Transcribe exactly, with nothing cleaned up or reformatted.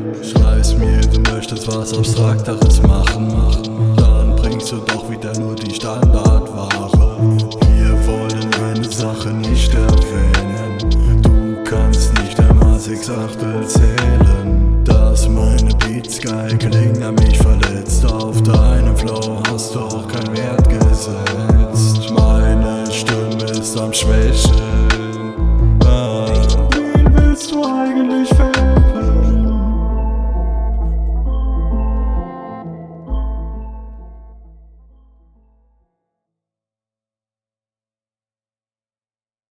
Schreibst mir, du möchtest was Abstrakteres machen, dann bringst du doch wieder nur die Standardware. Wir wollen eine Sache nicht erwähnen, du kannst nicht einmal sechs Achtel zählen. Dass meine Beats geil klingen, haben mich verletzt. Auf deinem Flow hast du auch keinen Wert gesetzt. Meine Stimme ist am Schwächen.